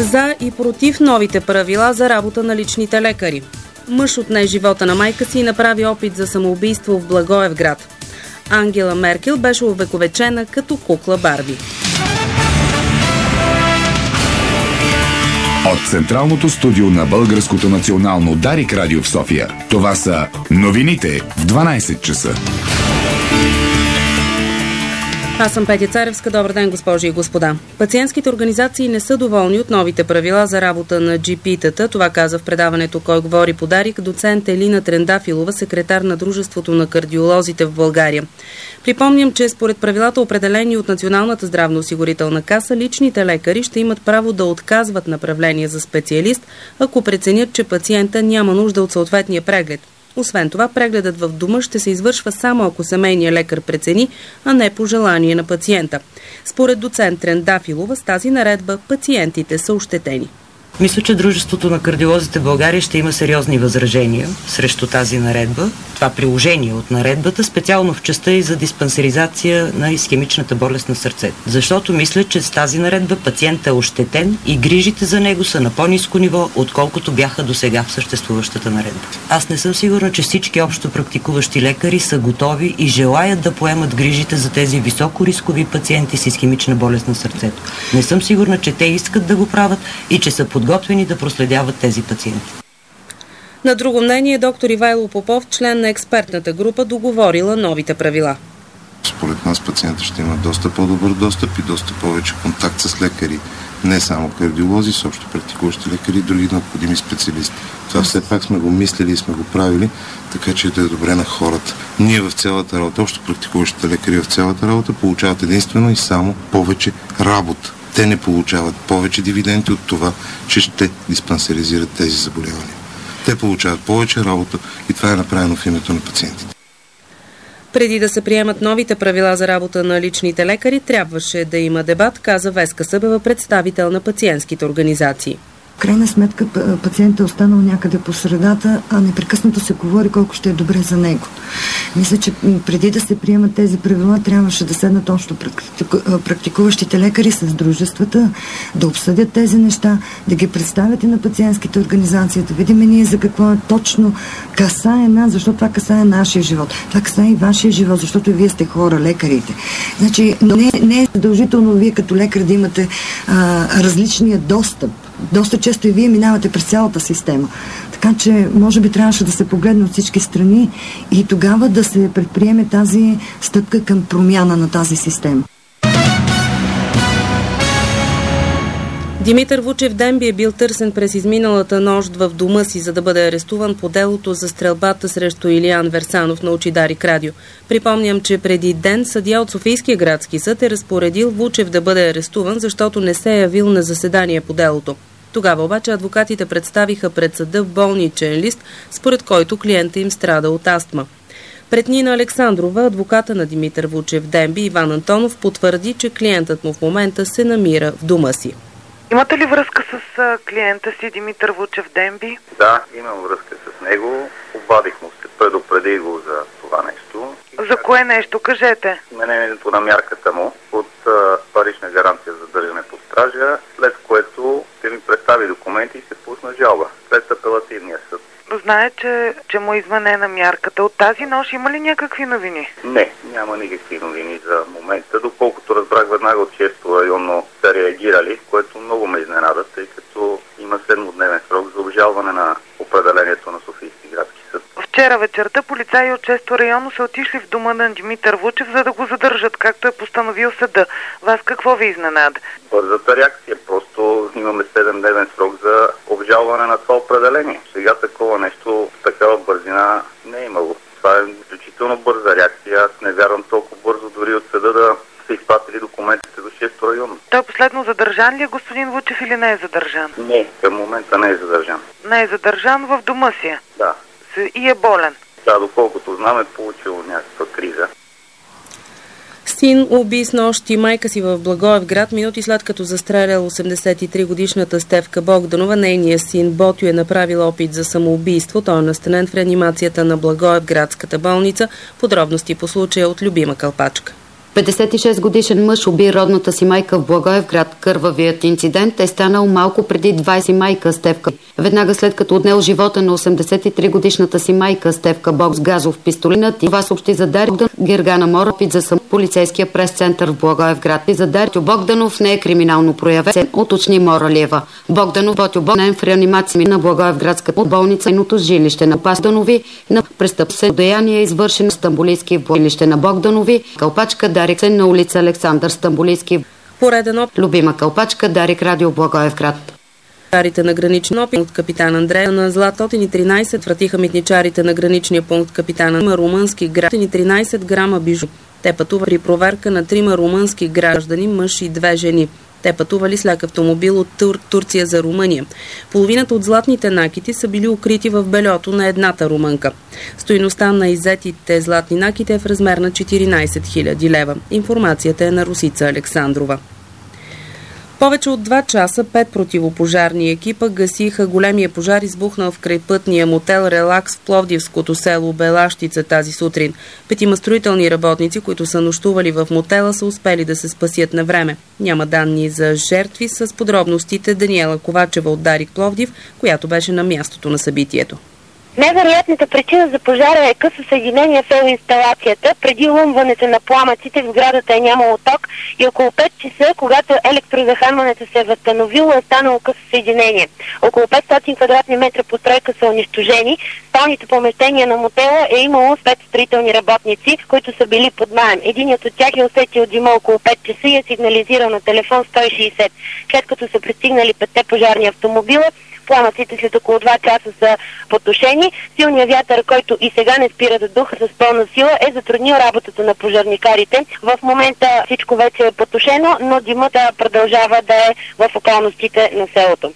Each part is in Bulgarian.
За и против новите правила за работа на личните лекари. Мъж отне живота на майка си и направи опит за самоубийство в Благоевград. Ангела Меркел беше увековечена като кукла Барби. От централното студио на Българското национално Дарик радио в София. Това са новините в 12 часа. Аз съм Петя Царевска. Добър ден, госпожи и господа. Пациентските организации не са доволни от новите правила за работа на GP-тата. Това каза в предаването "Кой говори" по Дарик доцент Елина Трендафилова, секретар на Дружеството на кардиолозите в България. Припомням, че според правилата, определени от Националната здравноосигурителна каса, личните лекари ще имат право да отказват направление за специалист, ако преценят, че пациента няма нужда от съответния преглед. Освен това, прегледът в дома ще се извършва само ако семейният лекар прецени, а не по желание на пациента. Според доцент Трендафилова, с тази наредба пациентите са ощетени. Мисля, че Дружеството на кардиолозите в България ще има сериозни възражения срещу тази наредба. Това приложение от наредбата, специално в частта и за диспансеризация на исхемичната болест на сърцето. Защото мисля, че с тази наредба пациентът е ощетен и грижите за него са на по-ниско ниво, отколкото бяха досега в съществуващата наредба. Аз не съм сигурна, че всички общо практикуващи лекари са готови и желаят да поемат грижите за тези високорискови пациенти с исхемична болест на сърцето. Не съм сигурна, че те искат да го правят и че са подготвени да проследяват тези пациенти. На друго мнение доктор Ивайло Попов, член на експертната група, договорила новите правила. Според нас пациентът ще има доста по-добър достъп и доста повече контакт с лекари. Не само кардиолози, с общо практикуващи лекари и други необходими специалисти. Това все пак сме го мислили и сме го правили, така че да е добре на хората. Ние в цялата работа, общо практикуващите лекари в цялата работа получават единствено и само повече работа. Те не получават повече дивиденти от това, че ще диспансеризират тези заболявания. Те получават повече работа и това е направено в името на пациентите. Преди да се приемат новите правила за работа на личните лекари, трябваше да има дебат, каза Веска Събева, представител на пациентските организации. В крайна сметка пациентът е останал някъде по средата, а непрекъснато се говори колко ще е добре за него. Мисля, че преди да се приемат тези правила, трябваше да седнат общо практикуващите лекари с дружествата, да обсъдят тези неща, да ги представят и на пациентските организации, да видим ние за какво точно касае нас, защото това касае нашия живот. Това касае и вашия живот, защото и вие сте хора, лекарите. Значи, не е задължително вие като лекар да имате различния достъп. Доста често и вие минавате през цялата система. Така че, може би трябваше да се погледне от всички страни и тогава да се предприеме тази стъпка към промяна на тази система. Димитър Вучев Демби е бил търсен през изминалата нощ в дома си, за да бъде арестуван по делото за стрелбата срещу Илиян Версанов, научи Дарик радио. Припомням, че преди ден съдия от Софийския градски съд е разпоредил Вучев да бъде арестуван, защото не се е явил на заседание по делото. Тогава обаче адвокатите представиха пред съда болничен лист, според който клиента им страда от астма. Пред Нина Александрова, адвоката на Димитър Вучев Демби, Иван Антонов потвърди, че клиентът му в момента се намира в дома си. Имате ли връзка с клиента си Димитър Вучев Демби? Да, имам връзка с него. Обадих му се, предупредих го за това нещо. За кое нещо? Кажете. Изменението на мярката му от парична гаранция за държане под стража, след което ще ми представи документи и се пусна жалба след апелативния съд. Знае, че му е изменена мярката. От тази нощ има ли някакви новини? Не, няма никакви новини за момента. Доколкото разбрах, веднага от 6-то районно са реагирали, което много ме изненада, тъй като има 7-дневен срок за обжалване на определението на Софийски градски съд. Вчера вечерта полицаи от 6-то районно са отишли в дома на Димитър Вучев, за да го задържат, както е постановил съда. Вас какво ви изненада? Бързата реакция. Просто имаме 7-дневен срок за обжалване на това определение. Сега такова нещо, такава бързина не е имало. Това е изключително бърза реакция. Аз не вярвам толкова бързо дори от съда да са изпратили документите до 6-то районно. Той последно задържан ли е господин Вучев или не е задържан? Не, към момента не е задържан. Не е задържан, в дома си е? Да. И е болен? Да, доколкото знам, е получил някаква криза. Син уби с нощи майка си в Благоевград, минути след като застрелял 83-годишната Стефка Богданова. Нейният син Ботю е направил опит за самоубийство. Той е настанен в реанимацията на Благоевградската болница. Подробности по случая от Любима Калпачка. 56 годишен мъж уби родната си майка в Благоевград. Кървавият инцидент е станал малко преди 20 майка Стефка. Веднага след като отнел живота на 83 годишната си майка Стефка Бог с газов пистолет. Това съобщи за Дарик Гергана Моропит за полицейския прес-център в Благоевград. И за Дарик Богданов не е криминално проявен, уточни Моралиева. Богданов Богданен в реанимация на Благоевградската болница и жилище на Богданови на престъпно деяние, извършено в Стамбулийски жилище на Богданови. Калпачка Дарик на улица Александър Стамбулийски. Поредено Любима Калпачка, Дарик, радио Благоевград. Митничарите на граничния пункт Капитан Андрея на Златотин и 13 вратиха митничарите на граничния пункт Капитан Андрея румънски граждани 13 грама бижу. Те пътували при проверка на 3 румънски граждани, мъж и 2 жени. Те пътували с лек автомобил от Турция за Румъния. Половината от златните накити са били укрити в бельото на едната румънка. Стойността на иззетите златни накити е в размер на 14 000 лева. Информацията е на Русица Александрова. Повече от 2 часа 5 противопожарни екипа гасиха големия пожар, избухнал в крайпътния мотел Релакс в Пловдивското село Белащица тази сутрин. 5 строителни работници, които са нощували в мотела, са успели да се спасят на време. Няма данни за жертви, с подробностите Даниела Ковачева от Дарик Пловдив, която беше на мястото на събитието. Невероятната причина за пожара е късо съединение в елоинсталацията. Преди лъмването на пламъците в сградата е нямало ток и около 5 часа, когато електрозахранването се е възстановило, е станало късо съединение. Около 500 квадратни метра постройка са унищожени. В спалните помещения на мотела е имало 5 строителни работници, които са били под наем. Единият от тях е усетил дима около 5 часа и е сигнализирал на телефон 160. След като са пристигнали 5 пожарни автомобила, пламъците след около 2 часа са потушени. Силният вятър, който и сега не спира да духа с пълна сила, е затруднил работата на пожарникарите. В момента всичко вече е потушено, но димът продължава да е в околностите на селото.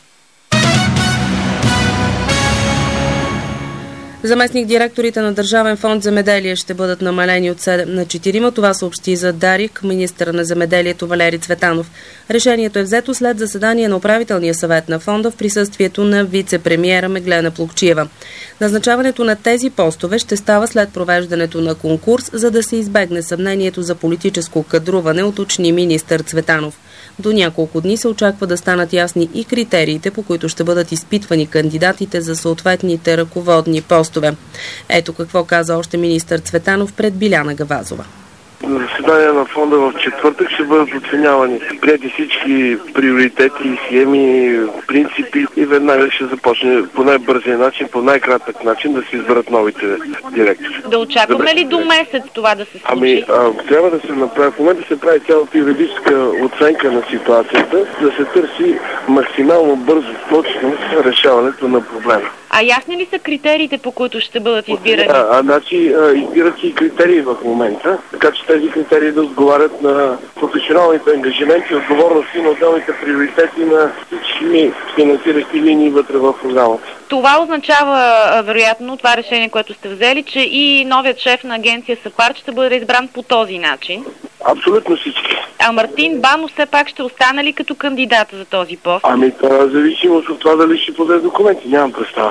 Заместник директорите на Държавен фонд земеделие ще бъдат намалени от 7 на 4. Това съобщи за Дарик министъра на земеделието Валери Цветанов. Решението е взето след заседание на управителния съвет на фонда в присъствието на вице-премиера Меглена Плугчиева. Назначаването на тези постове ще става след провеждането на конкурс, за да се избегне съмнението за политическо кадруване, уточни министър Цветанов. До няколко дни се очаква да станат ясни и критериите, по които ще бъдат изпитвани кандидатите за съответните ръководни постове. Ето какво каза още министър Цветанов пред Биляна Гавазова. На заседание на фонда в четвъртък ще бъдат оценявани прияти всички приоритети, схеми, принципи и веднага ще започне по най-бързия начин, по най-кратък начин да се изберат новите директори. Да очакваме ли до месец това да се случи? Трябва да се направи. В момента се прави цялата юридическа оценка на ситуацията, да се търси максимално бързо, точно решаването на проблема. А ясни ли са критериите, по които ще бъдат избирани? Избират и критерии в момента, така че тези критерии да отговарят на професионалните ангажименти и отговорности на отделните приоритети на всички финансиращи линии вътре в програмата. Това означава, вероятно, това решение, което сте взели, че и новият шеф на агенция САПАРД ще бъде избран по този начин? Абсолютно всички. А Мартин Банов все пак ще остане ли като кандидат за този пост? Това зависимост от това дали ще подаде документи. Нямам представа.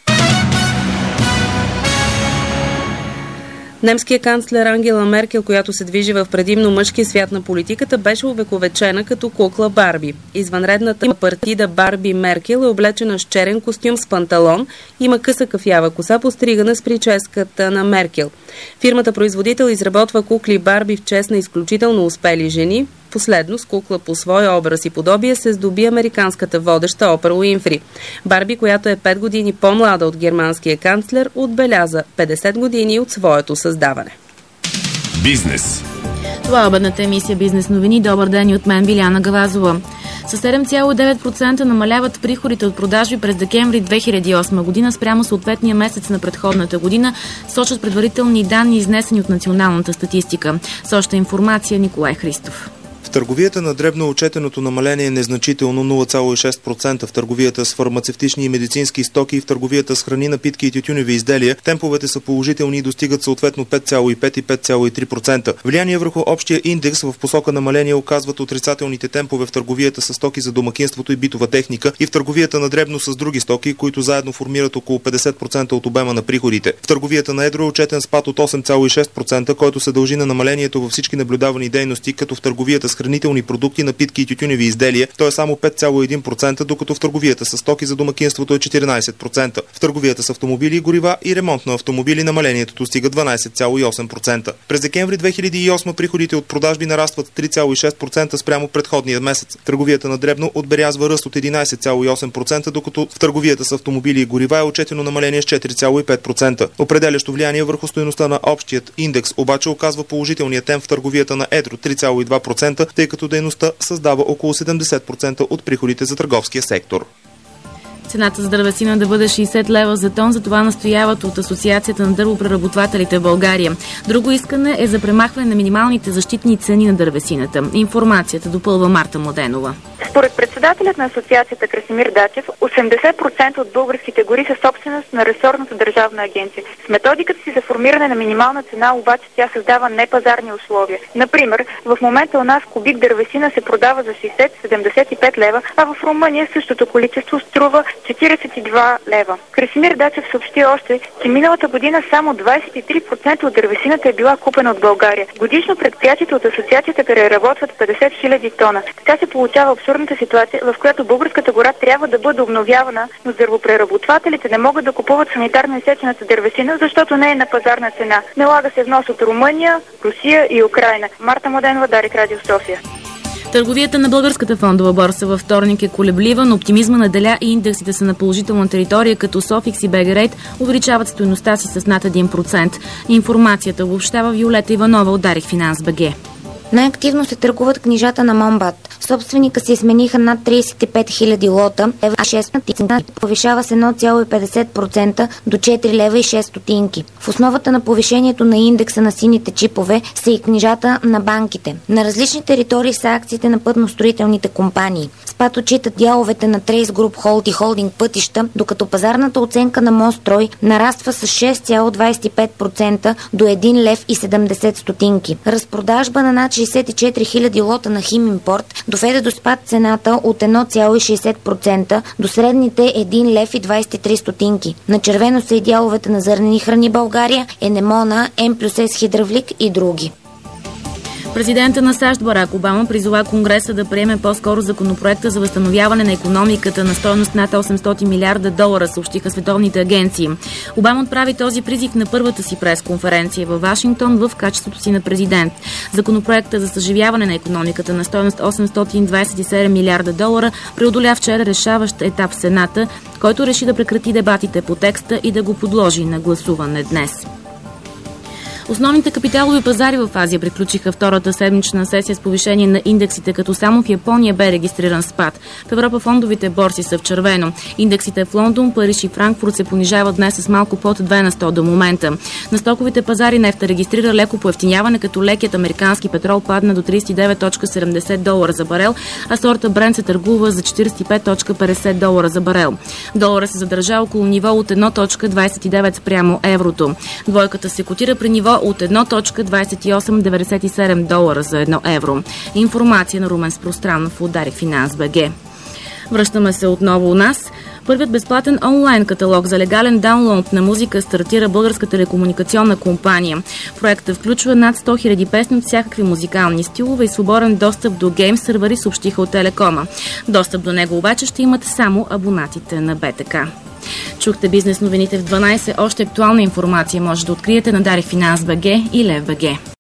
Немският канцлер Ангела Меркел, която се движи в предимно мъжкия свят на политиката, беше увековечена като кукла Барби. Извънредната партида Барби Меркел е облечена с черен костюм с панталон, има къса кафява коса, постригана с прическата на Меркел. Фирмата производител изработва кукли Барби в чест на изключително успели жени. Последно с кукла по своя образ и подобие се здоби американската водеща Опра Уинфри. Барби, която е 5 години по-млада от германския канцлер, отбеляза 50 години от своето създаване. Бизнес. Това е обедната емисия Бизнес новини. Добър ден и от мен, Биляна Гавазова. С 7,9% намаляват приходите от продажби през декември 2008 година спрямо съответния месец на предходната година, сочат предварителни данни, изнесени от националната статистика. С още информация Николай Христов. търговията на дребно отчетеното намаление е незначително 0,6%. В търговията с фармацевтични и медицински стоки и в търговията с храни, напитки и тютюневи изделия темповете са положителни и достигат съответно 5,5 и 5,3%. Влияние върху общия индекс в посока намаление оказват отрицателните темпове в търговията с стоки за домакинството и битова техника и в търговията на дребно с други стоки, които заедно формират около 50% от обема на приходите. В търговията на едро е отчетен спад от 8,6%, който се дължи на намалението във всички наблюдавани дейности, като в търговията с хранителни продукти, напитки и тютюневи изделия, то е само 5,1%, докато в търговията с стоки за домакинството е 14%. В търговията с автомобили и горива и ремонт на автомобили намалението достига 12,8%. През декември 2008 приходите от продажби нарастват 3,6% спрямо предходния месец. Търговията на дребно отбелязва ръст от 11,8%, докато в търговията с автомобили и горива е отчетено намаление с 4,5%. Определящо влияние върху стойността на общият индекс обаче оказва положителният темп в търговията на едро 3,2%, тъй като дейността създава около 70% от приходите за търговския сектор. Цената за дървесина да бъде 60 лева за тон, за това настояват от Асоциацията на дървопреработвателите в България. Друго искане е за премахване на минималните защитни цени на дървесината. Информацията допълва Марта Младенова. Според председателят на асоциацията Красимир Дачев, 80% от българските гори са собственост на ресорната държавна агенция. С методиката си за формиране на минимална цена обаче тя създава непазарни условия. Например, в момента у нас кубик дървесина се продава за 60-75 лева, а в Румъния същото количество струва 42 лева. Красимир Дачев съобщи още, че миналата година само 23% от дървесината е била купена от България. Годишно предприятията от асоциацията преработват 50 000 тона. Така се получава абсурдната ситуация, в която българската гора трябва да бъде обновявана, но дървопреработвателите не могат да купуват санитарно изсечената дървесина, защото не е на пазарна цена. Налага се внос от Румъния, Русия и Украйна. Марта Младенова, Дарик Радио София. Търговията на българската фондова борса във вторник е колеблива, но оптимизма наделя и индексите са на положителна територия, като Софикс и БГ Рейт увеличават стойността си с над 1%. Информацията обобщава Виолета Иванова от Дарик Финанс БГ. Най-активно се търгуват книжата на Момбат. Собственика си смениха над 35 000 лота, а 6 повишава с 1,50% до 4 лева и 6 стотинки. В основата на повишението на индекса на сините чипове са и книжата на банките. На различни територии са акциите на пътностроителните компании. Спад отчитат дяловете на Трейс Груп Холд и Холдинг Пътища, докато пазарната оценка на Мострой нараства с 6,25% до 1 лев и 70 стотинки. Разпродажба на над 64 000 лота на Химимпорт доведе до спад цената от 1,60% до средните 1 лев и 23 стотинки. На червено са и дяловете на Зърнени храни България, Енемона, М+С Хидравлик и други. Президента на САЩ Барак Обама призова Конгреса да приеме по-скоро законопроекта за възстановяване на икономиката на стойност над 800 милиарда долара, съобщиха световните агенции. Обама отправи този призив на първата си пресконференция във Вашингтон в качеството си на президент. Законопроектът за съживяване на икономиката на стойност 827 милиарда долара преодоля вчера решаващ етап в Сената, който реши да прекрати дебатите по текста и да го подложи на гласуване днес. Основните капиталови пазари в Азия приключиха втората седмична сесия с повишение на индексите, като само в Япония бе регистриран спад. В Европа фондовите борси са в червено. Индексите в Лондон, Париж и Франкфурт се понижават днес с малко под 2 на 100 до момента. На стоковите пазари нефта регистрира леко поевтиняване, като лекият американски петрол падна до 39,70 долара за барел, а сорта Брент се търгува за 45,50 долара за барел. Долара се задържа около ниво от 1,29 спрямо еврото. Двойката се котира при ниво от 1,2897 долара за 1 евро. Информация на Румен Спространов от Дарик Финанс БГ. Връщаме се отново у нас. Първият безплатен онлайн каталог за легален даунлоуд на музика стартира Българска телекомуникационна компания. Проектът включва над 100 000 песни от всякакви музикални стилове и свободен достъп до гейм сървъри, съобщиха от Телекома. Достъп до него обаче ще имат само абонатите на БТК. Чухте бизнес новините в 12. Още актуална информация може да откриете на Дарик Финанс БГ и Лев БГ.